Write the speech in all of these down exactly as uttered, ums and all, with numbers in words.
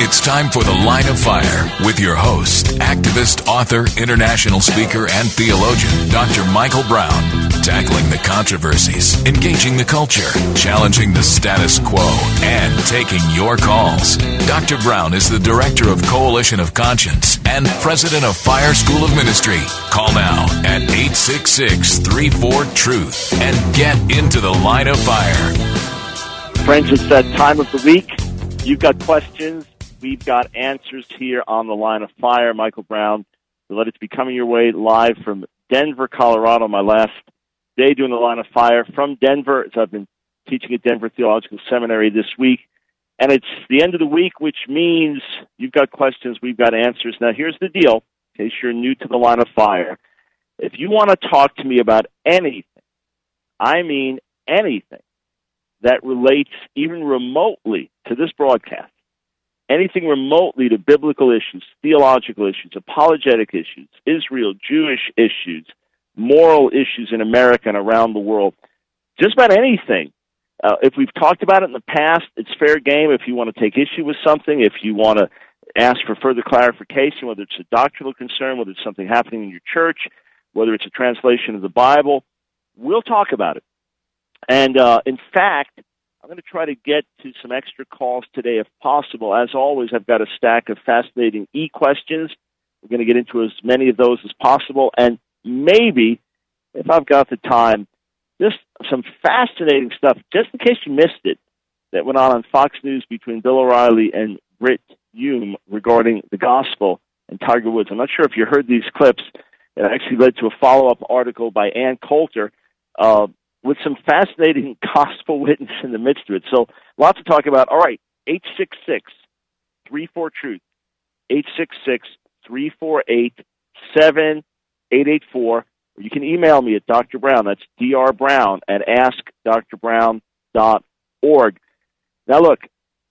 It's time for The Line of Fire with your host, activist, author, international speaker, and theologian, Doctor Michael Brown. Tackling the controversies, engaging the culture, challenging the status quo, and taking your calls. Doctor Brown is the director of Coalition of Conscience and president of Fire School of Ministry. Call now at eight six six, three four, truth and get into the Line of Fire. Friends, it's that time of the week. You've got questions. We've got answers here on the Line of Fire. Michael Brown, let it be coming your way live from Denver, Colorado, my last day doing the Line of Fire from Denver, as I've been teaching at Denver Theological Seminary this week. And it's the end of the week, which means you've got questions, we've got answers. Now, here's the deal, in case you're new to the Line of Fire. If you want to talk to me about anything, I mean anything, that relates even remotely to this broadcast, anything remotely to biblical issues, theological issues, apologetic issues, Israel, Jewish issues, moral issues in America and around the world, just about anything. Uh, if we've talked about it in the past, it's fair game. If you want to take issue with something, if you want to ask for further clarification, whether it's a doctrinal concern, whether it's something happening in your church, whether it's a translation of the Bible, we'll talk about it. And uh, in fact, I'm going to try to get to some extra calls today if possible. As always, I've got a stack of fascinating e-questions. We're going to get into as many of those as possible. And maybe, if I've got the time, just some fascinating stuff, just in case you missed it, that went on on Fox News between Bill O'Reilly and Brit Hume regarding the gospel and Tiger Woods. I'm not sure if you heard these clips. It actually led to a follow-up article by Ann Coulter uh, with some fascinating gospel witness in the midst of it. So lots to talk about. All right, eight six six, three four, truth, eight six six, three four eight, seven eight eight four. You can email me at Doctor Brown. That's D R Brown at ask dr brown dot org. Now, look,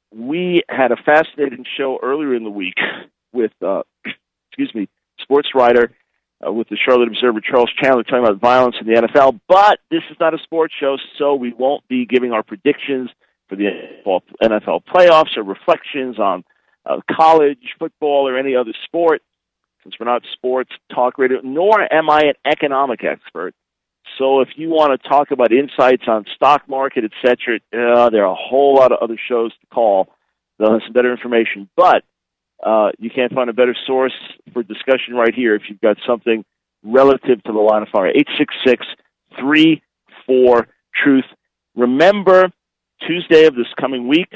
we had a fascinating show earlier in the week with, uh, excuse me, sports writer uh, with the Charlotte Observer, Charles Chandler, talking about violence in the N F L. But this is not a sports show, so we won't be giving our predictions for the N F L playoffs or reflections on uh, college football or any other sport, since we're not sports talk radio, nor am I an economic expert. So if you want to talk about insights on stock market, et cetera, uh, there are a whole lot of other shows to call. They'll have some better information. But uh, you can't find a better source for discussion right here if you've got something relative to the Line of Fire. eight six six, three four, truth. Remember, Tuesday of this coming week,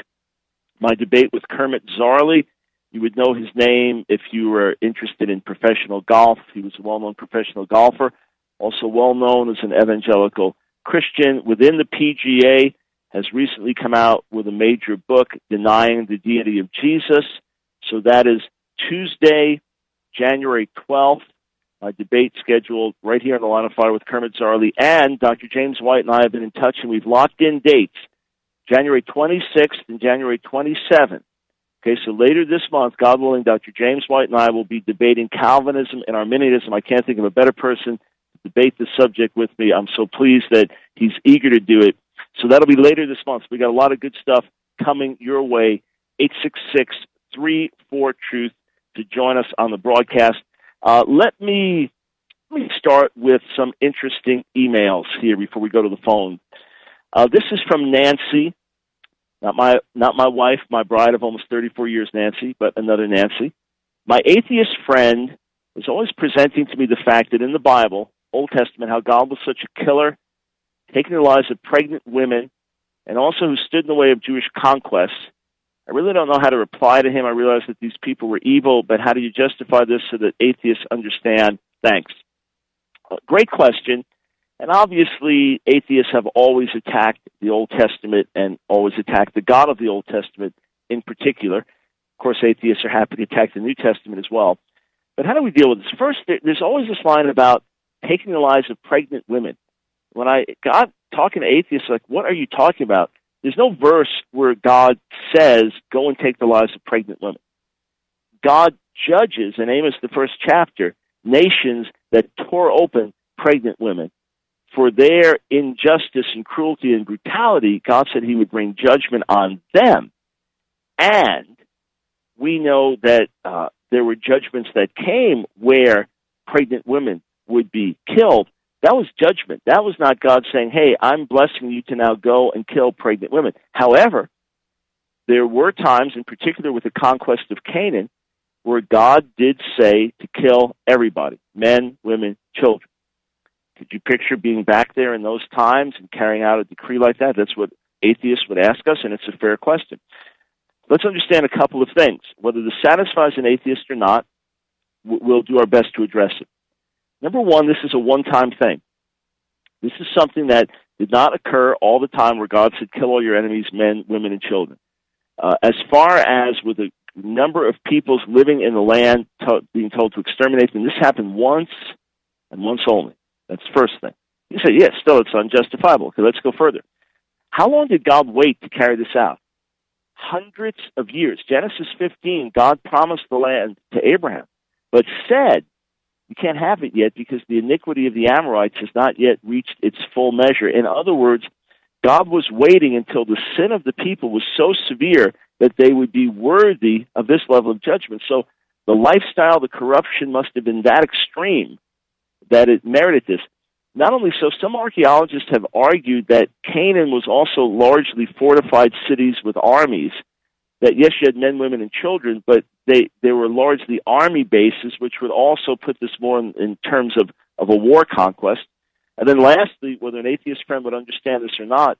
my debate with Kermit Zarley. You would know his name if you were interested in professional golf. He was a well-known professional golfer, also well-known as an evangelical Christian within the P G A, has recently come out with a major book denying the deity of Jesus. So that is Tuesday, January twelfth, my debate scheduled right here on the Line of Fire with Kermit Zarley. And Doctor James White and I have been in touch, and we've locked in dates, January twenty-sixth and January twenty-seventh. Okay, so later this month, God willing, Doctor James White and I will be debating Calvinism and Arminianism. I can't think of a better person to debate this subject with me. I'm so pleased that he's eager to do it. So that'll be later this month. We got a lot of good stuff coming your way. eight six six, three four, truth to join us on the broadcast. Uh, let me let me start with some interesting emails here before we go to the phone. Uh, this is from Nancy. Not my not my wife, my bride of almost thirty-four years, Nancy, but another Nancy. My atheist friend was always presenting to me the fact that in the Bible, Old Testament, how God was such a killer, taking the lives of pregnant women, and also who stood in the way of Jewish conquests. I really don't know how to reply to him. I realize that these people were evil, but how do you justify this so that atheists understand? Thanks. Uh, great question. And obviously, atheists have always attacked the Old Testament and always attacked the God of the Old Testament in particular. Of course, atheists are happy to attack the New Testament as well. But how do we deal with this? First, there's always this line about taking the lives of pregnant women. When I got talking to atheists, like, what are you talking about? There's no verse where God says, go and take the lives of pregnant women. God judges, in Amos, the first chapter, nations that tore open pregnant women. For their injustice and cruelty and brutality, God said he would bring judgment on them. And we know that uh, there were judgments that came where pregnant women would be killed. That was judgment. That was not God saying, hey, I'm blessing you to now go and kill pregnant women. However, there were times, in particular with the conquest of Canaan, where God did say to kill everybody, men, women, children. Could you picture being back there in those times and carrying out a decree like that? That's what atheists would ask us, and it's a fair question. Let's understand a couple of things. Whether this satisfies an atheist or not, we'll do our best to address it. Number one, this is a one-time thing. This is something that did not occur all the time where God said, kill all your enemies, men, women, and children. Uh, as far as with the number of peoples living in the land to- being told to exterminate them, this happened once and once only. That's the first thing. You say, yes, still it's unjustifiable. Okay, let's go further. How long did God wait to carry this out? Hundreds of years. Genesis fifteen, God promised the land to Abraham, but said, you can't have it yet because the iniquity of the Amorites has not yet reached its full measure. In other words, God was waiting until the sin of the people was so severe that they would be worthy of this level of judgment. So the lifestyle, the corruption must have been that extreme that it merited this. Not only so, some archaeologists have argued that Canaan was also largely fortified cities with armies, that yes, you had men, women, and children, but they, they were largely army bases, which would also put this more in, in terms of, of a war conquest. And then lastly, whether an atheist friend would understand this or not,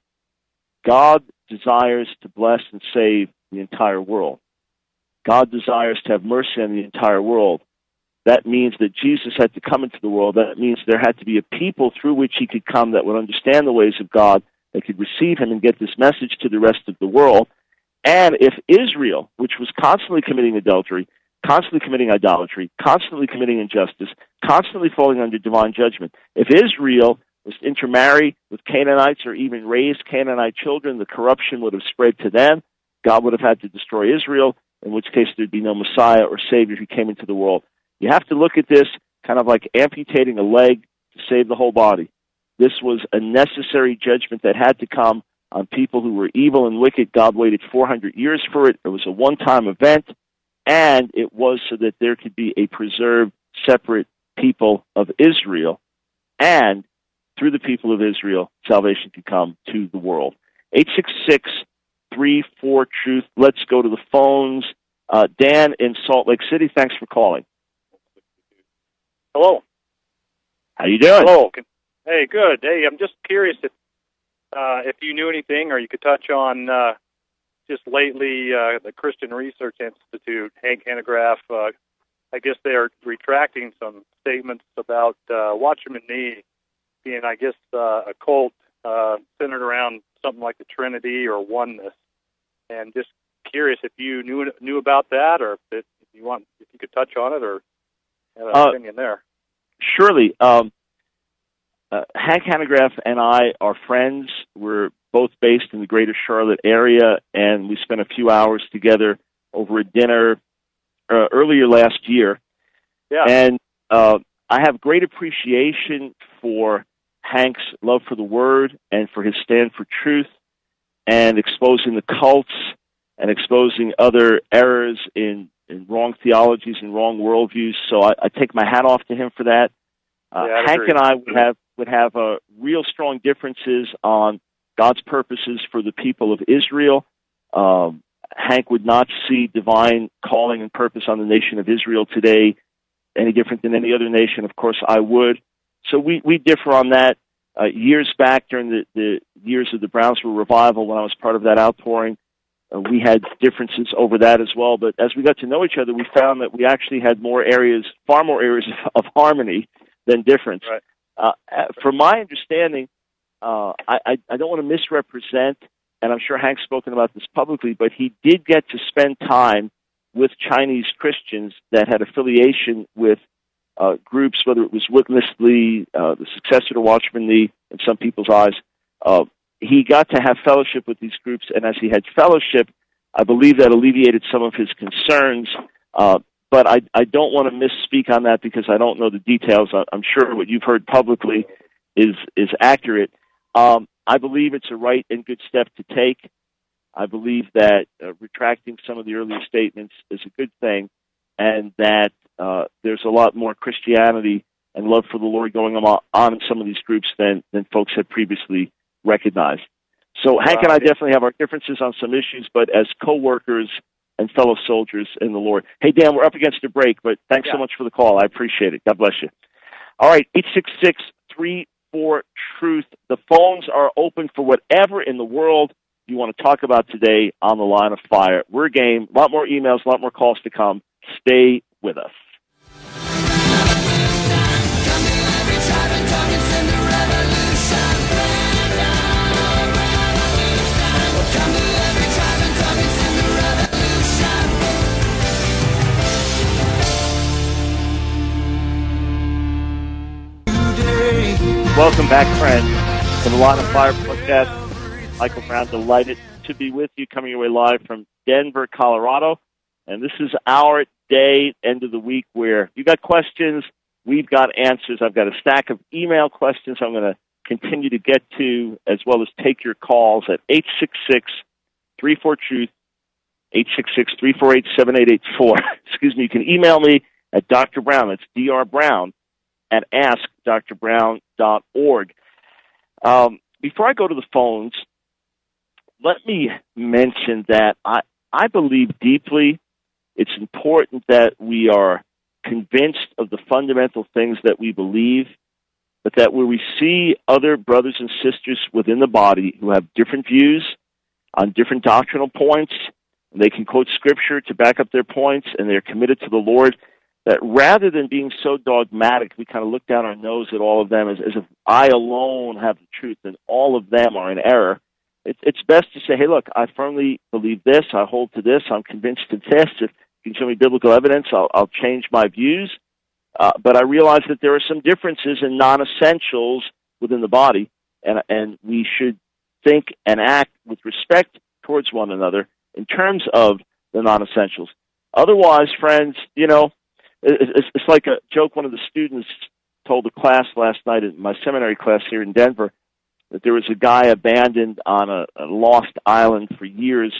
God desires to bless and save the entire world. God desires to have mercy on the entire world. That means that Jesus had to come into the world. That means there had to be a people through which he could come that would understand the ways of God, that could receive him and get this message to the rest of the world. And if Israel, which was constantly committing adultery, constantly committing idolatry, constantly committing injustice, constantly falling under divine judgment, if Israel was to intermarry with Canaanites or even raise Canaanite children, the corruption would have spread to them. God would have had to destroy Israel, in which case there'd be no Messiah or Savior who came into the world. You have to look at this kind of like amputating a leg to save the whole body. This was a necessary judgment that had to come on people who were evil and wicked. God waited four hundred years for it. It was a one-time event, and it was so that there could be a preserved, separate people of Israel, and through the people of Israel, salvation could come to the world. eight six six, three four, truth. Let's go to the phones. Uh, Dan in Salt Lake City, thanks for calling. Hello. How you doing? Hello. Hey, good. Hey, I'm just curious if uh, if you knew anything, or you could touch on uh, just lately uh, the Christian Research Institute, Hank Hanegraaff. Uh, I guess they're retracting some statements about uh, Watchman Nee being, I guess, uh, a cult uh, centered around something like the Trinity or oneness. And just curious if you knew knew about that, or if, if you want, if you could touch on it, or have an uh, opinion there. Surely. Um, uh, Hank Hanegraaff and I are friends. We're both based in the greater Charlotte area, and we spent a few hours together over a dinner uh, earlier last year. Yeah. And uh, I have great appreciation for Hank's love for the Word and for his stand for truth and exposing the cults and exposing other errors in, in wrong theologies and wrong worldviews. So I, I take my hat off to him for that. Uh, yeah, Hank and I would have would have uh, real strong differences on God's purposes for the people of Israel. Um, Hank would not see divine calling and purpose on the nation of Israel today any different than any other nation. Of course, I would. So we, we differ on that. Uh, years back, during the, the years of the Brownsville revival, when I was part of that outpouring, uh, we had differences over that as well. But as we got to know each other, we found that we actually had more areas, far more areas of, of harmony than difference. Right. Uh, from my understanding, uh, I, I, I don't want to misrepresent, and I'm sure Hank's spoken about this publicly, but he did get to spend time with Chinese Christians that had affiliation with uh, groups, whether it was Witness Lee, uh, the successor to Watchman Nee, in some people's eyes. Uh, he got to have fellowship with these groups, and as he had fellowship, I believe that alleviated some of his concerns. Uh, but I, I don't want to misspeak on that because I don't know the details. I'm sure what you've heard publicly is is accurate. Um, I believe it's a right and good step to take. I believe that uh, retracting some of the earlier statements is a good thing, and that uh, there's a lot more Christianity and love for the Lord going on, on in some of these groups than, than folks had previously recognized. So Hank and I definitely have our differences on some issues, but as co-workers and fellow soldiers in the Lord. Hey, Dan, we're up against a break, but thanks yeah. so much for the call. I appreciate it. God bless you. All right, eight six six, three four, truth. The phones are open for whatever in the world you want to talk about today on the Line of Fire. We're game. A lot more emails, a lot more calls to come. Stay with us. Welcome back, friends, to the Line of Fire podcast. Michael Brown, delighted to be with you, coming your way live from Denver, Colorado. And this is our day, end of the week, where you got questions, we've got answers. I've got a stack of email questions I'm going to continue to get to, as well as take your calls at eight six six, three four, truth, eight six six, three four eight, seven eight eight four. Excuse me. You can email me at Doctor Brown. That's D R Brown. At ask dr brown dot org. Um, before I go to the phones, let me mention that I, I believe deeply it's important that we are convinced of the fundamental things that we believe, but that where we see other brothers and sisters within the body who have different views on different doctrinal points, and they can quote Scripture to back up their points, and they're committed to the Lord, that rather than being so dogmatic, we kind of look down our nose at all of them as, as if I alone have the truth and all of them are in error. It, it's best to say, hey, look, I firmly believe this, I hold to this, I'm convinced of this. If you can show me biblical evidence, I'll, I'll change my views. Uh, but I realize that there are some differences in non-essentials within the body, and, and we should think and act with respect towards one another in terms of the non-essentials. Otherwise, friends, you know, it's like a joke one of the students told the class last night in my seminary class here in Denver, that there was a guy abandoned on a, a lost island for years,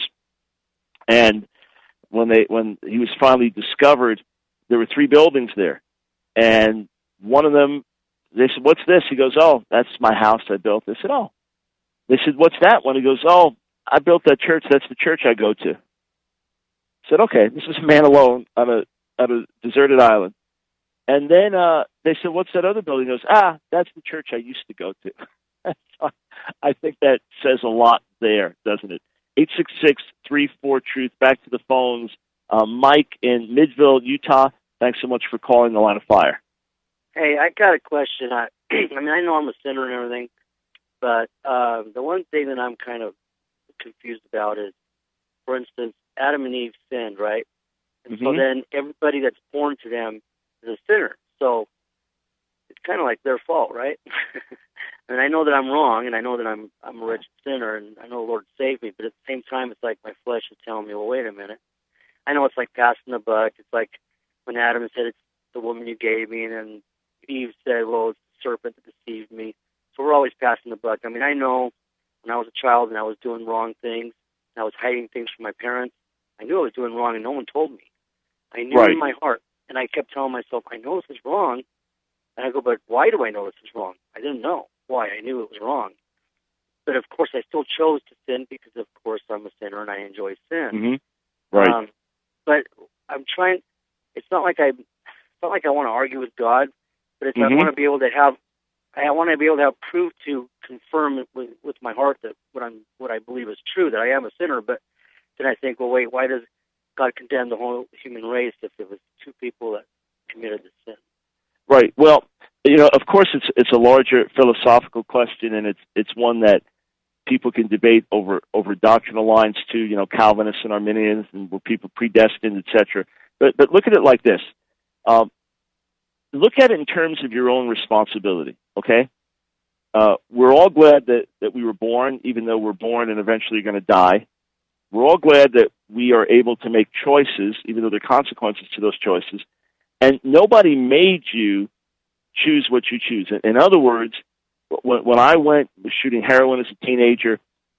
and when they when he was finally discovered, there were three buildings there, and one of them, they said, "What's this?" He goes, "Oh, that's my house I built." They said, "Oh." They said, "What's that one?" He goes, "Oh, I built that church. That's the church I go to." I said, "Okay, this is a man alone on a on a deserted island." And then uh, they said, "What's that other building?" He goes, "Ah, that's the church I used to go to." I think that says a lot there, doesn't it? eight six six, three four, truth. Back to the phones. Uh, Mike in Midville, Utah, thanks so much for calling the Line of Fire. Hey, I got a question. I, I mean, I know I'm a sinner and everything, but uh, the one thing that I'm kind of confused about is, for instance, Adam and Eve sinned, right? And mm-hmm. so then everybody that's born to them is a sinner. So it's kind of like their fault, right? And I know that I'm wrong, and I know that I'm I'm a wretched sinner, and I know the Lord saved me, but at the same time, it's like my flesh is telling me, well, wait a minute. I know it's like passing the buck. It's like when Adam said, it's the woman you gave me, and then Eve said, well, it's the serpent that deceived me. So we're always passing the buck. I mean, I know when I was a child and I was doing wrong things, and I was hiding things from my parents, I knew I was doing wrong, and no one told me. I knew right. in my heart, and I kept telling myself, I know this is wrong. And I go, but why do I know this is wrong? I didn't know why. I knew it was wrong. But, of course, I still chose to sin because, of course, I'm a sinner and I enjoy sin. Mm-hmm. Right. Um, but I'm trying – it's not like I it's not like I want to argue with God, but it's mm-hmm. I want to be able to have – I want to be able to have proof to confirm with, with my heart that what I'm what I believe is true, that I am a sinner. But then I think, well, wait, why does God condemn the whole human race if it was two people that committed the sin? Right. Well, you know, of course, it's it's a larger philosophical question, and it's it's one that people can debate over over doctrinal lines too. You know, Calvinists and Arminians, and were people predestined, et cetera. But but look at it like this. Um, look at it in terms of your own responsibility. Okay. Uh, we're all glad that, that we were born, even though we're born and eventually going to die. We're all glad that we are able to make choices, even though there are consequences to those choices. And nobody made you choose what you choose. In other words, when, when I went was shooting heroin as a teenager,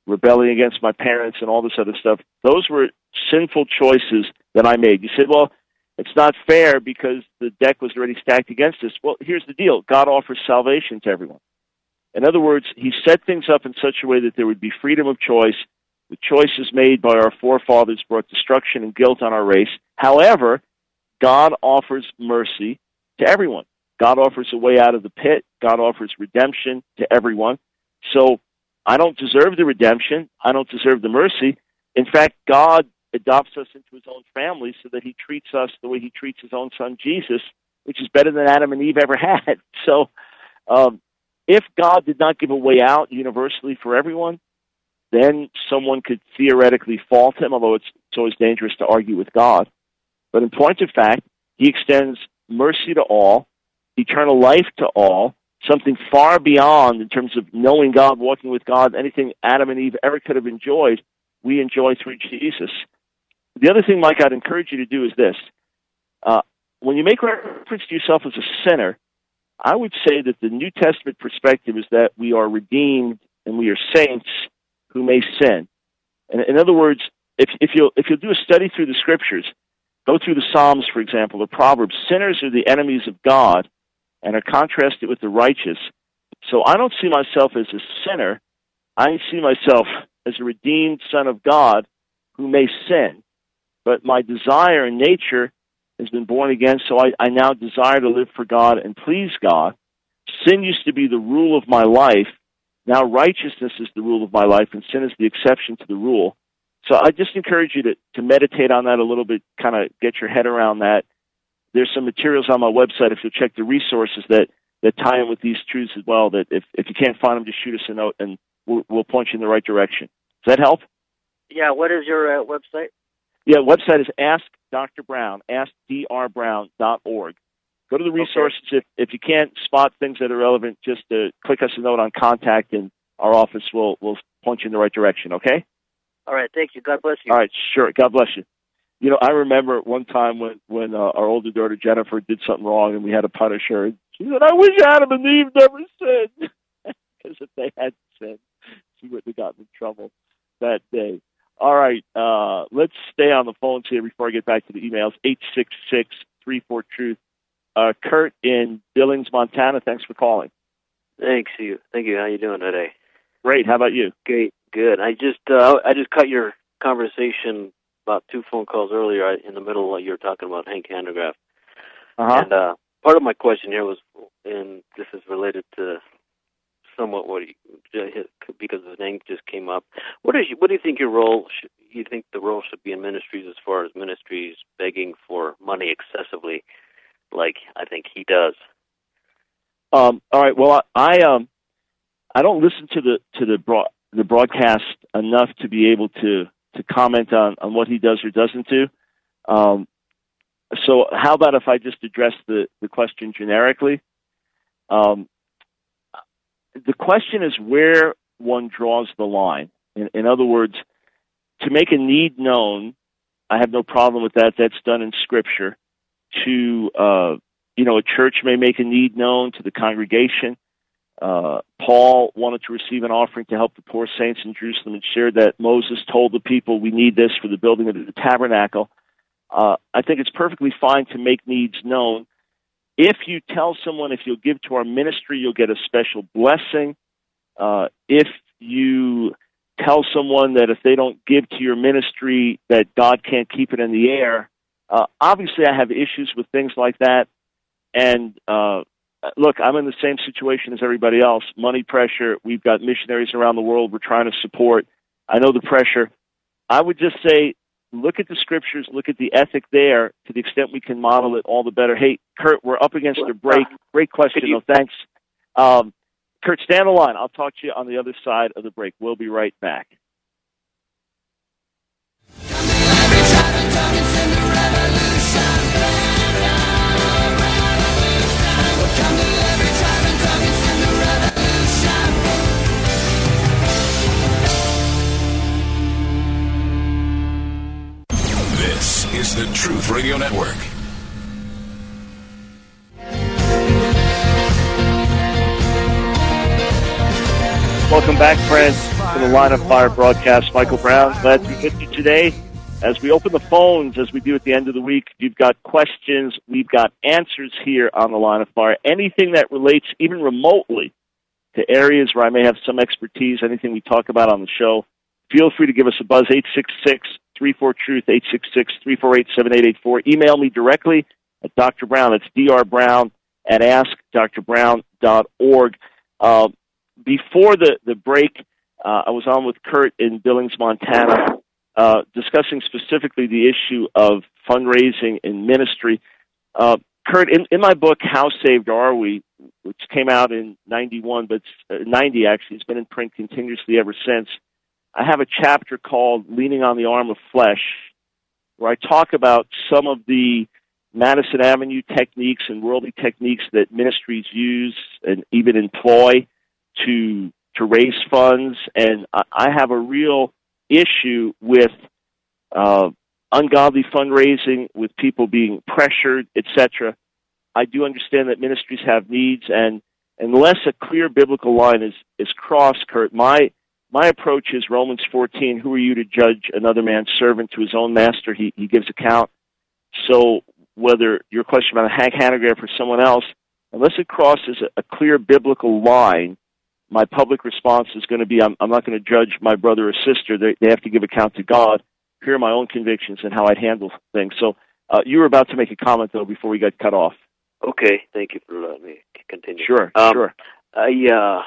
rebelling against my parents and all this other stuff. Those were sinful choices that I made. You said, well, it's not fair because the deck was already stacked against us. Well, here's the deal. God offers salvation to everyone. In other words, he set things up in such a way that there would be freedom of choice. The choices made by our forefathers brought destruction and guilt on our race. However, God offers mercy to everyone. God offers a way out of the pit. God offers redemption to everyone. So I don't deserve the redemption. I don't deserve the mercy. In fact, God adopts us into his own family so that he treats us the way he treats his own son, Jesus, which is better than Adam and Eve ever had. So um, if God did not give a way out universally for everyone, then someone could theoretically fault him, although it's, it's always dangerous to argue with God. But in point of fact, he extends mercy to all, eternal life to all, something far beyond, in terms of knowing God, walking with God, anything Adam and Eve ever could have enjoyed, we enjoy through Jesus. The other thing, Mike, I'd encourage you to do is this. Uh, when you make reference to yourself as a sinner, I would say that the New Testament perspective is that we are redeemed and we are saints who may sin. And in other words, if, if you'll if you'll do a study through the Scriptures, go through the Psalms, for example, or Proverbs, sinners are the enemies of God and are contrasted with the righteous. So I don't see myself as a sinner. I see myself as a redeemed son of God who may sin. But my desire and nature has been born again, so I, I now desire to live for God and please God. Sin used to be the rule of my life. Now righteousness is the rule of my life, and sin is the exception to the rule. So I just encourage you to, to meditate on that a little bit, kind of get your head around that. There's some materials on my website, if you'll check the resources, that, that tie in with these truths as well, that if, if you can't find them, just shoot us a note, and we'll, we'll point you in the right direction. Does that help? Yeah, what is your uh, website? Yeah, website is Ask Doctor Brown, ask d r brown dot org. Go to the resources. Okay. If, if you can't spot things that are relevant, just uh, click us a note on contact, and our office will, will point you in the right direction, okay? All right, thank you. God bless you. All right, sure. God bless you. You know, I remember one time when, when uh, our older daughter, Jennifer, did something wrong, and we had to punish her. She said, I wish Adam and Eve never sinned. Because if they had sinned, she wouldn't have gotten in trouble that day. All right, uh, let's stay on the phones here before I get back to the emails. eight six six, three four, truth. Uh, Kurt in Billings, Montana, thanks for calling. Thanks, you. Thank you. How you doing today? Great. How about you? Great. Good. I just uh, I just cut your conversation about two phone calls earlier. In the middle, you were talking about Hank Hanegraaff. Uh-huh. And uh, part of my question here was, and this is related to somewhat what he, because his name just came up. What is what do you think your role? Should, you think the role should be in ministries as far as ministries begging for money excessively, like I think he does? Um, all right. Well, I, I um I don't listen to the to the broad, the broadcast enough to be able to, to comment on, on what he does or doesn't do. Um, so how about if I just address the, the question generically? Um, the question is where one draws the line. In, in other words, to make a need known, I have no problem with that. That's done in Scripture. To, uh, you know, a church may make a need known to the congregation. Uh, Paul wanted to receive an offering to help the poor saints in Jerusalem and shared that Moses told the people, we need this for the building of the tabernacle. Uh, I think it's perfectly fine to make needs known. If you tell someone, if you'll give to our ministry, you'll get a special blessing. Uh, if you tell someone that if they don't give to your ministry, that God can't keep it in the air, uh, obviously I have issues with things like that. And, uh, look, I'm in the same situation as everybody else. Money pressure. We've got missionaries around the world we're trying to support. I know the pressure. I would just say, look at the Scriptures, look at the ethic there. To the extent we can model it, all the better. Hey, Kurt, we're up against a break. Great question, though. Thanks. Um, Kurt, stay on the line. I'll talk to you on the other side of the break. We'll be right back. This is the Truth Radio Network. Welcome back, friends. to the Line of Fire broadcast. Michael Brown, glad to be with you today. As we open the phones, as we do at the end of the week, if you've got questions, we've got answers here on the Line of Fire. Anything that relates even remotely to areas where I may have some expertise, anything we talk about on the show, feel free to give us a buzz, eight six six, three four, truth, eight six six, three four eight, seven eight eight four. Email me directly at Doctor Brown. It's D R Brown at ask dr brown dot org. Uh, before the, the break, uh, I was on with Kurt in Billings, Montana, uh, discussing specifically the issue of fundraising in ministry. Uh, Kurt, in, in my book, How Saved Are We?, which came out in ninety-one, but uh, ninety actually, it's been in print continuously ever since, I have a chapter called Leaning on the Arm of Flesh, where I talk about some of the Madison Avenue techniques and worldly techniques that ministries use and even employ to to raise funds. And I, I have a real issue with uh, ungodly fundraising, with people being pressured, et cetera. I do understand that ministries have needs, and unless a clear biblical line is, is crossed, Kurt, my my approach is Romans fourteen, who are you to judge another man's servant to his own master? He, he gives account. So whether your question about a Hank Hanegraaff or someone else, unless it crosses a, a clear biblical line, my public response is going to be, I'm, I'm not going to judge my brother or sister. They, they have to give account to God. Here are my own convictions and how I'd handle things. So uh, you were about to make a comment, though, before we got cut off. Okay, thank you for letting me continue. Sure, um, sure. I, uh,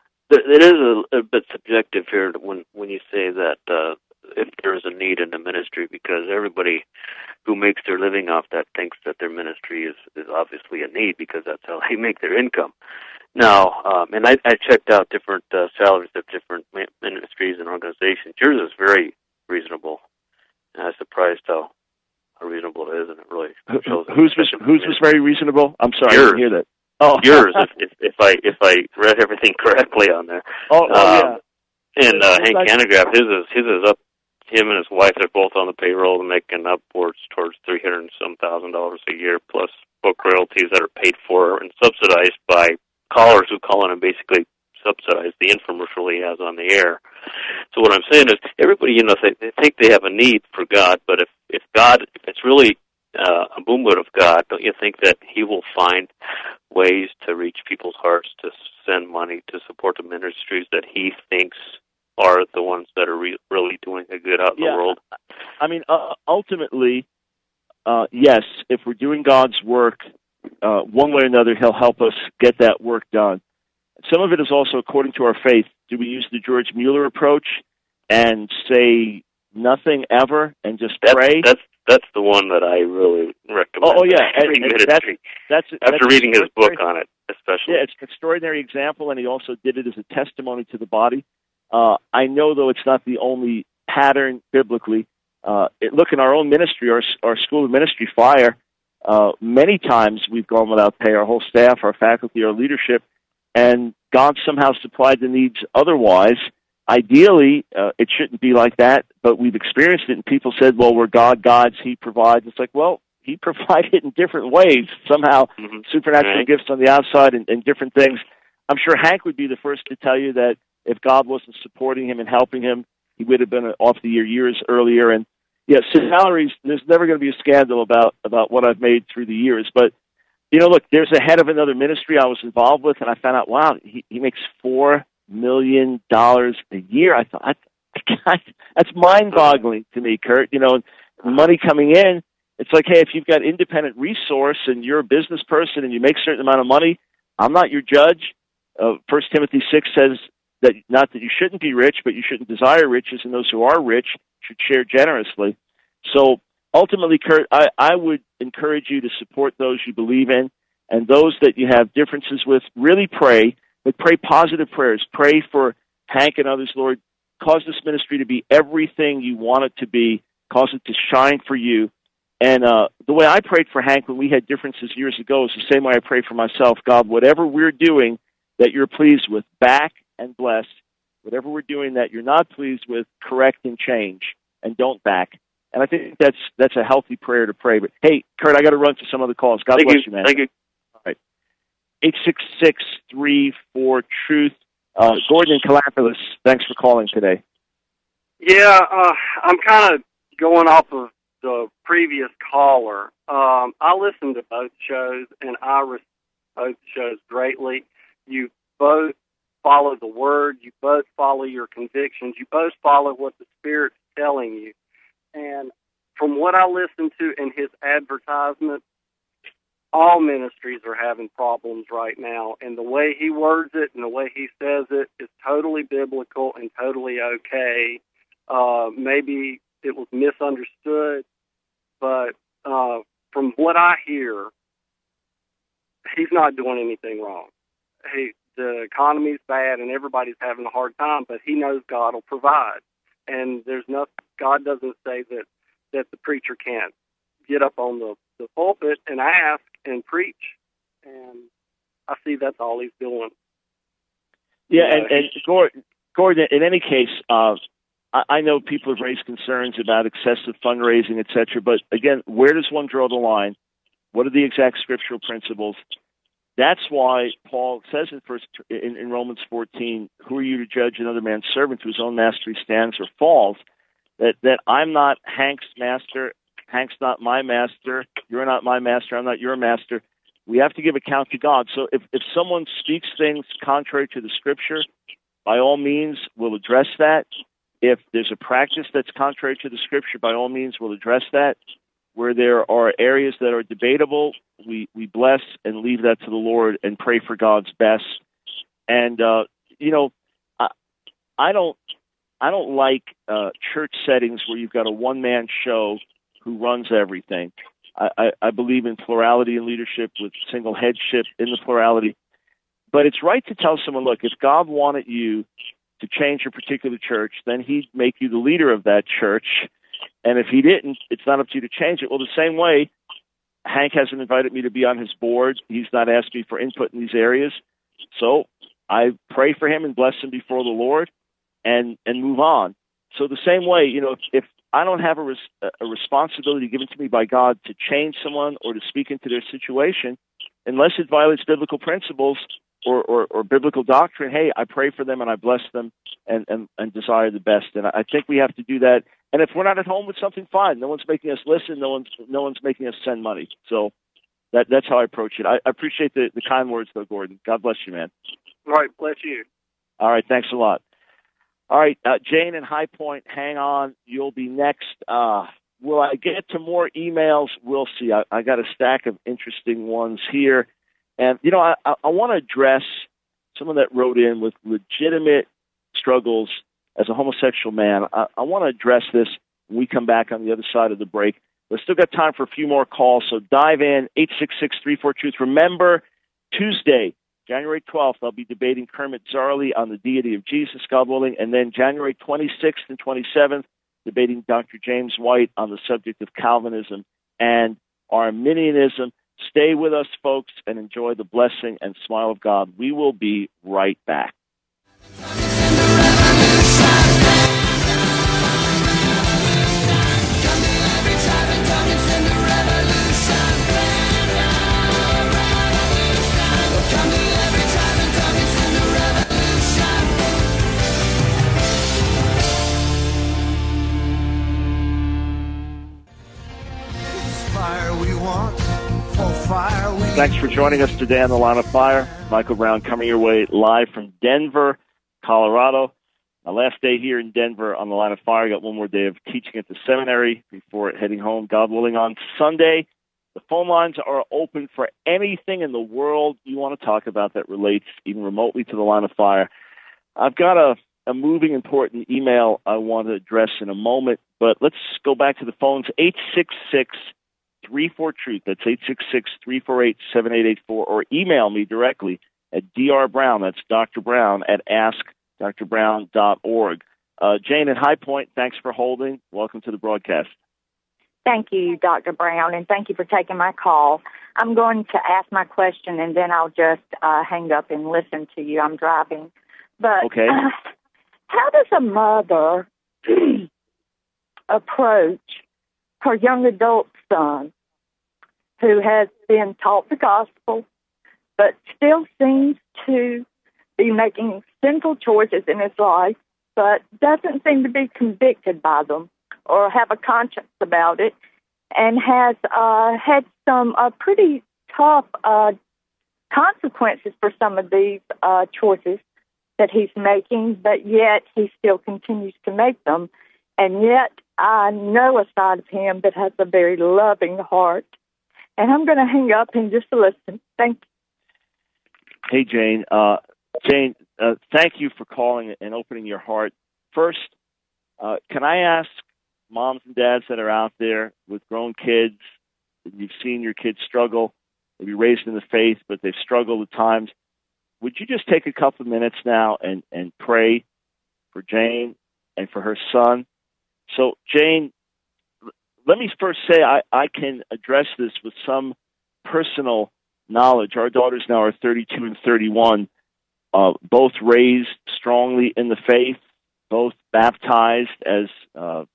it is a, a bit subjective here when, when you say that uh, if there is a need in the ministry, because everybody who makes their living off that thinks that their ministry is, is obviously a need, because that's how they make their income. Now, um, and I, I checked out different uh, salaries of different ministries and organizations. Yours is very reasonable, and I was surprised how, how reasonable it is, and it really shows. Whose was, whose was very reasonable? I'm sorry, yours. I didn't hear that. Oh, yours. if, if, if I if I read everything correctly on there. Oh, oh um, yeah. And uh, Hank Hanegraaff, his is his is up. Him and his wife are both on the payroll, making upwards towards three hundred and some thousand dollars a year, plus book royalties that are paid for and subsidized by callers who call in and basically subsidize the infomercial he has on the air. So what I'm saying is, everybody, you know, they, they think they have a need for God, but if if God, if it's really uh, a boomwood of God, don't you think that He will find ways to reach people's hearts, to send money to support the ministries that He thinks are the ones that are re- really doing a good out in yeah. the world? I mean, uh, ultimately, uh, yes, if we're doing God's work, uh, one way or another, He'll help us get that work done. Some of it is also according to our faith. Do we use the George Mueller approach and say nothing ever and just that's, pray? That's that's the one that I really recommend. Oh, oh yeah, every and, and ministry. That's, that's, After that's reading his book on it, especially. Yeah, it's an extraordinary example, and he also did it as a testimony to the body. Uh, I know, though, it's not the only pattern biblically. Uh, it, look, in our own ministry, our, our School of Ministry, FIRE, uh, many times we've gone without pay, our whole staff, our faculty, our leadership, and God somehow supplied the needs otherwise. Ideally, uh, it shouldn't be like that, but we've experienced it, and people said, well, we're God, God's, He provides. It's like, well, He provided in different ways, somehow mm-hmm. supernatural right. gifts on the outside and, and different things. I'm sure Hank would be the first to tell you that if God wasn't supporting him and helping him, he would have been off the air years earlier. And yes, salaries, there's never going to be a scandal about, about what I've made through the years. But, you know, look, there's a head of another ministry I was involved with, and I found out, wow, he, he makes four million dollars a year. I thought, God, that's mind-boggling to me, Kurt. You know, money coming in, it's like, hey, if you've got independent resource and you're a business person and you make a certain amount of money, I'm not your judge. Uh, First Timothy six says, that not that you shouldn't be rich, but you shouldn't desire riches, and those who are rich should share generously. So ultimately, Kurt, I, I would encourage you to support those you believe in, and those that you have differences with, really pray, but pray positive prayers. Pray for Hank and others, Lord. Cause this ministry to be everything you want it to be. Cause it to shine for you. And uh, the way I prayed for Hank when we had differences years ago is the same way I pray for myself. God, whatever we're doing that you're pleased with, back and bless. Whatever we're doing that you're not pleased with, correct and change, and don't back. And I think that's that's a healthy prayer to pray. But hey, Kurt, I got to run to some other calls. God Thank bless you. you, man. Thank you. All right. eight six six, three four, truth. Uh, Gordon Calapolis, thanks for calling today. Yeah, uh, I'm kind of going off of the previous caller. Um, I listen to both shows, and I respect both shows greatly. You both follow the Word. You both follow your convictions. You both follow what the Spirit's telling you. And from what I listen to in his advertisement, all ministries are having problems right now. And the way he words it and the way he says it is totally biblical and totally okay. Uh, maybe it was misunderstood, but uh, from what I hear, he's not doing anything wrong. He, the economy's bad and everybody's having a hard time, but he knows God will provide. And there's no, God doesn't say that, that the preacher can't get up on the, the pulpit and ask and preach. And I see that's all he's doing. Yeah, and, and Gordon, Gordon, in any case, uh, I, I know people have raised concerns about excessive fundraising, et cetera, but again, where does one draw the line? What are the exact scriptural principles? That's why Paul says in, first, in, in Romans fourteen, who are you to judge another man's servant to his own master he stands or falls? That, that I'm not Hank's master, Hank's not my master, you're not my master, I'm not your master. We have to give account to God. So if, if someone speaks things contrary to the Scripture, by all means, we'll address that. If there's a practice that's contrary to the Scripture, by all means, we'll address that. Where there are areas that are debatable, we, we bless and leave that to the Lord and pray for God's best. And, uh, you know, I, I don't I don't like uh, church settings where you've got a one-man show who runs everything. I, I, I believe in plurality in leadership with single headship in the plurality. But it's right to tell someone, look, if God wanted you to change a particular church, then he'd make you the leader of that church. And if he didn't, it's not up to you to change it. Well, the same way, Hank hasn't invited me to be on his board. He's not asked me for input in these areas. So I pray for him and bless him before the Lord and, and move on. So the same way, you know, if, if I don't have a, res, a responsibility given to me by God to change someone or to speak into their situation, unless it violates biblical principles or, or, or biblical doctrine, hey, I pray for them and I bless them and, and, and desire the best. And I think we have to do that. And if we're not at home with something, fine. No one's making us listen. No one's no one's making us send money. So that that's how I approach it. I, I appreciate the, the kind words, though, Gordon. God bless you, man. All right, bless you. All right, thanks a lot. All right, uh, Jane in High Point, hang on. You'll be next. Uh, will I get to more emails? We'll see. I, I got a stack of interesting ones here. And, you know, I, I, I want to address someone that wrote in with legitimate struggles as a homosexual man. I, I want to address this when we come back on the other side of the break. We've still got time for a few more calls, so dive in, eight six six, three four truth. Remember, Tuesday, January twelfth, I'll be debating Kermit Zarley on the deity of Jesus, God willing, and then January twenty-sixth and twenty-seventh, debating Doctor James White on the subject of Calvinism and Arminianism. Stay with us, folks, and enjoy the blessing and smile of God. We will be right back. Thanks for joining us today on The Line of Fire. Michael Brown coming your way live from Denver, Colorado. My last day here in Denver on The Line of Fire. I got one more day of teaching at the seminary before heading home, God willing, on Sunday. The phone lines are open for anything in the world you want to talk about that relates even remotely to The Line of Fire. I've got a, a moving, important email I want to address in a moment, but let's go back to the phones. eight six six, three four truth. That's eight six six, three four eight, seven eight eight four, or email me directly at drbrown, that's Doctor Brown, at ask dr brown dot org. Uh, Jane at High Point, thanks for holding. Welcome to the broadcast. Thank you, Doctor Brown, and thank you for taking my call. I'm going to ask my question, and then I'll just uh, hang up and listen to you. I'm driving. But okay. uh, how does a mother approach her young adult son who has been taught the gospel but still seems to be making sinful choices in his life, but doesn't seem to be convicted by them or have a conscience about it, and has uh, had some uh, pretty tough uh, consequences for some of these uh, choices that he's making, but yet he still continues to make them. And yet I know a side of him that has a very loving heart. And I'm going to hang up and just listen. Thank you. Hey, Jane. Uh, Jane, uh, thank you for calling and opening your heart. First, uh, can I ask moms and dads that are out there with grown kids, you've seen your kids struggle, maybe raised in the faith, but they've struggled at times, would you just take a couple of minutes now and, and pray for Jane and for her son? So, Jane, let me first say I, I can address this with some personal knowledge. Our daughters now are thirty-two and thirty-one, uh, both raised strongly in the faith, both baptized as, uh,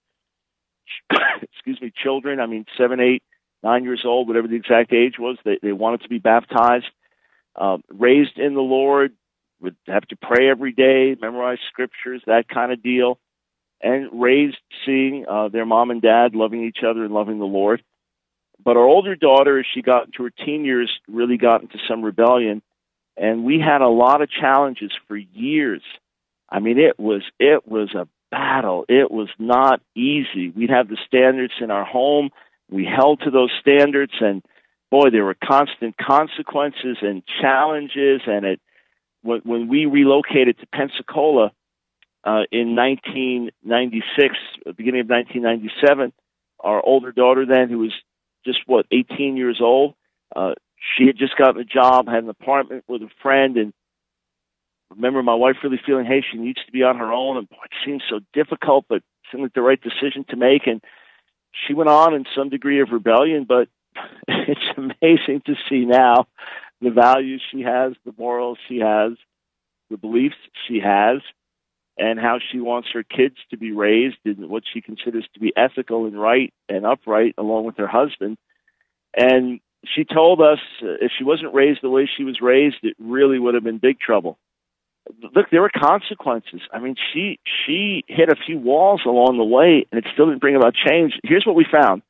excuse me, children. I mean, seven, eight, nine years old, whatever the exact age was, they, they wanted to be baptized. Uh, raised in the Lord, would have to pray every day, memorize scriptures, that kind of deal. And raised seeing uh, their mom and dad loving each other and loving the Lord. But our older daughter, as she got into her teen years, really got into some rebellion. And we had a lot of challenges for years. I mean, it was it was a battle. It was not easy. We'd have the standards in our home. We held to those standards, and boy, there were constant consequences and challenges. And it when, when we relocated to Pensacola uh, in nineteen ninety-six, beginning of nineteen ninety-seven, our older daughter then, who was just, what, eighteen years old, uh, she had just gotten a job, had an apartment with a friend, and remember my wife really feeling, hey, she needs to be on her own, and boy, it seemed so difficult, but it seemed like the right decision to make, and she went on in some degree of rebellion, but it's amazing to see now the values she has, the morals she has, the beliefs she has, and how she wants her kids to be raised in what she considers to be ethical and right and upright, along with her husband. And she told us uh, if she wasn't raised the way she was raised, it really would have been big trouble. Look, there were consequences. I mean, she she hit a few walls along the way, and it still didn't bring about change. Here's what we found.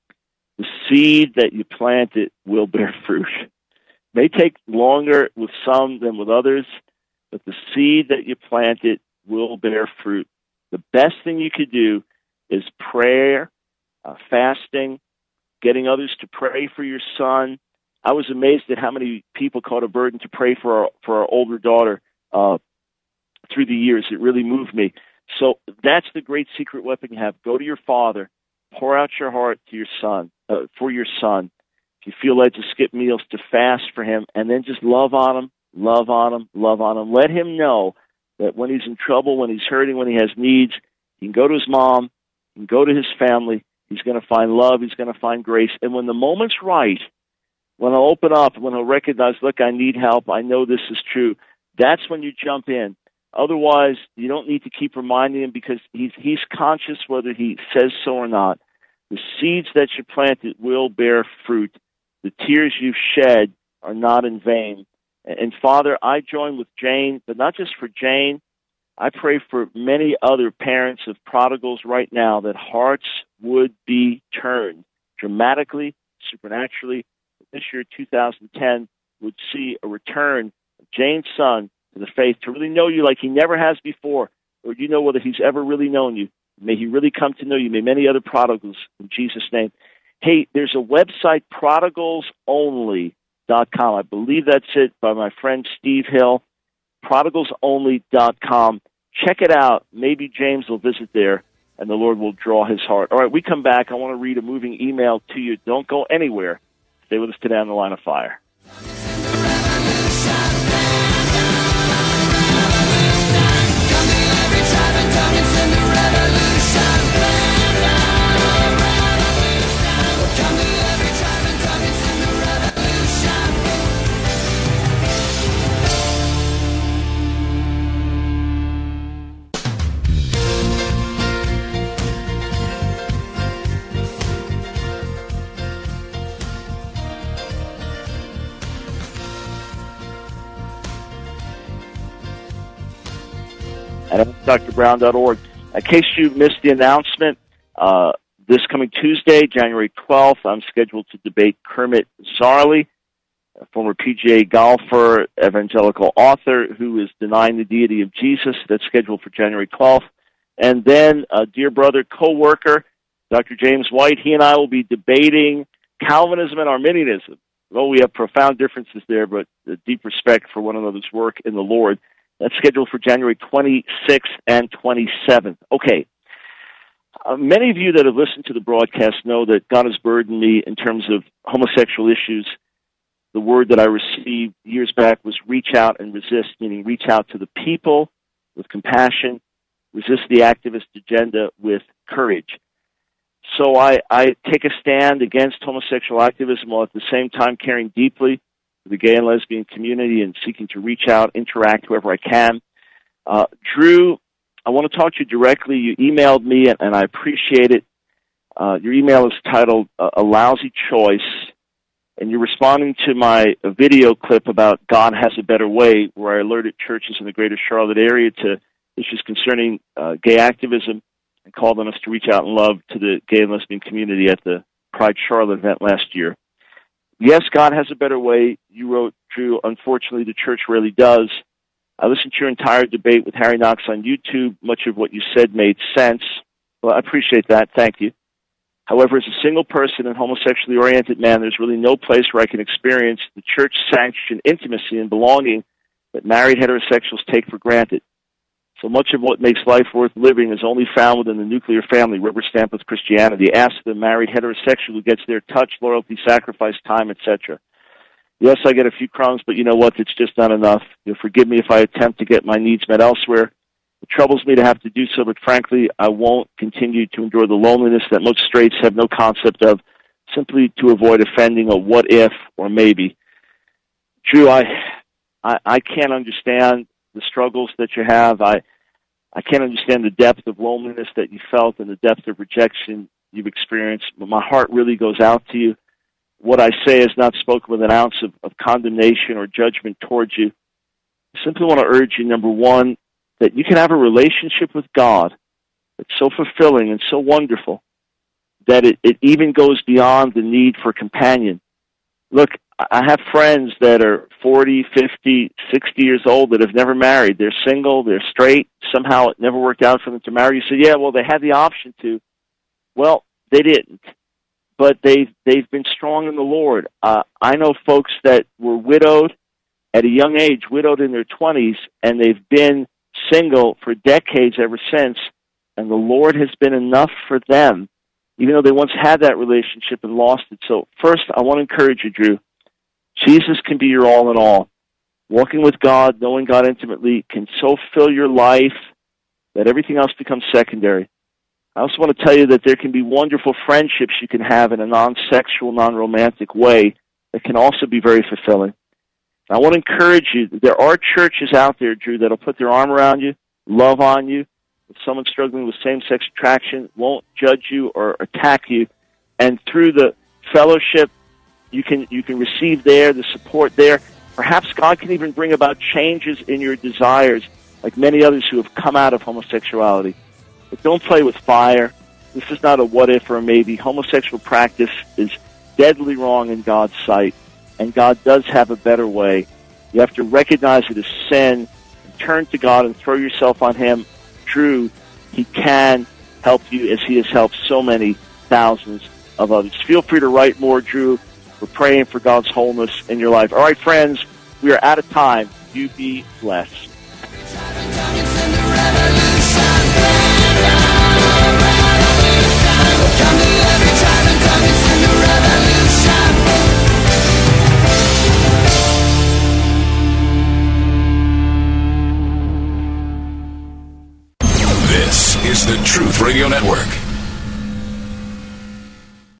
The seed that you planted will bear fruit. It may take longer with some than with others, but the seed that you planted will bear fruit. The best thing you could do is prayer, uh, fasting, getting others to pray for your son. I was amazed at how many people caught a burden to pray for our, for our older daughter uh, through the years. It really moved me. So that's the great secret weapon you have. Go to your father, pour out your heart to your son, uh, for your son. If you feel led to skip meals, to fast for him, and then just love on him, love on him, love on him. Let him know that when he's in trouble, when he's hurting, when he has needs, he can go to his mom, he can go to his family. He's going to find love. He's going to find grace. And when the moment's right, when he'll open up, when he'll recognize, look, I need help, I know this is true, that's when you jump in. Otherwise, you don't need to keep reminding him, because he's he's conscious whether he says so or not. The seeds that you planted will bear fruit. The tears you've shed are not in vain. And, Father, I join with Jane, but not just for Jane. I pray for many other parents of prodigals right now that hearts would be turned dramatically, supernaturally. This year, two thousand ten, would see a return of Jane's son to the faith, to really know you like he never has before, or you know whether he's ever really known you. May he really come to know you. May many other prodigals, in Jesus' name. Hey, there's a website, prodigals only dot com. I believe that's it, by my friend Steve Hill, prodigals only dot com. Check it out. Maybe James will visit there, and the Lord will draw his heart. All right, we come back. I want to read a moving email to you. Don't go anywhere. Stay with us today on The Line of Fire. at ask dr brown dot org. In case you missed the announcement, uh, this coming Tuesday, January twelfth, I'm scheduled to debate Kermit Zarley, a former P G A golfer, evangelical author who is denying the deity of Jesus. That's scheduled for January twelfth. And then a dear brother, co-worker, Doctor James White, he and I will be debating Calvinism and Arminianism. Well, we have profound differences there, but a deep respect for one another's work in the Lord. That's scheduled for January twenty-sixth and twenty-seventh. Okay. Uh, many of you that have listened to the broadcast know that God has burdened me in terms of homosexual issues. The word that I received years back was reach out and resist, meaning reach out to the people with compassion, resist the activist agenda with courage. So I, I take a stand against homosexual activism while at the same time caring deeply for the gay and lesbian community and seeking to reach out, interact whoever I can. Uh, Drew, I want to talk to you directly. You emailed me, and, and I appreciate it. Uh, your email is titled uh, A Lousy Choice, and you're responding to my video clip about God Has a Better Way, where I alerted churches in the greater Charlotte area to issues concerning uh, gay activism and called on us to reach out in love to the gay and lesbian community at the Pride Charlotte event last year. Yes, God has a better way. You wrote, Drew, unfortunately the church rarely does. I listened to your entire debate with Harry Knox on YouTube. Much of what you said made sense. Well, I appreciate that. Thank you. However, as a single person and homosexually oriented man, there's really no place where I can experience the church-sanctioned intimacy and belonging that married heterosexuals take for granted. So much of what makes life worth living is only found within the nuclear family, rubber stamped with Christianity. Ask the married heterosexual who gets their touch, loyalty, sacrifice, time, et cetera. Yes, I get a few crumbs, but you know what? It's just not enough. You'll forgive me if I attempt to get my needs met elsewhere. It troubles me to have to do so, but frankly, I won't continue to endure the loneliness that most straights have no concept of, simply to avoid offending a what if or maybe. Drew, I, I, I can't understand the struggles that you have. I, I can't understand the depth of loneliness that you felt and the depth of rejection you've experienced, but my heart really goes out to you. What I say is not spoken with an ounce of, of condemnation or judgment towards you. I simply want to urge you, number one, that you can have a relationship with God that's so fulfilling and so wonderful that it, it even goes beyond the need for a companion. Look, I have friends that are forty, fifty, sixty years old that have never married. They're single, they're straight. Somehow it never worked out for them to marry. You say, yeah, well, they had the option to. Well, they didn't. But they've, they've been strong in the Lord. Uh, I know folks that were widowed at a young age, widowed in their twenties, and they've been single for decades ever since, and the Lord has been enough for them, even though they once had that relationship and lost it. So first, I want to encourage you, Drew. Jesus can be your all in all. Walking with God, knowing God intimately, can so fill your life that everything else becomes secondary. I also want to tell you that there can be wonderful friendships you can have in a non-sexual, non-romantic way that can also be very fulfilling. I want to encourage you, there are churches out there, Drew, that will put their arm around you, love on you. If someone struggling with same-sex attraction won't judge you or attack you, and through the fellowship, you can you can receive there, the support there. Perhaps God can even bring about changes in your desires, like many others who have come out of homosexuality. But don't play with fire. This is not a what-if or a maybe. Homosexual practice is deadly wrong in God's sight, and God does have a better way. You have to recognize it as sin, and turn to God and throw yourself on Him. True, He can help you as He has helped so many thousands of others. Feel free to write more, Drew. We're praying for God's wholeness in your life. All right, friends, we are out of time. You be blessed. This is the Truth Radio Network.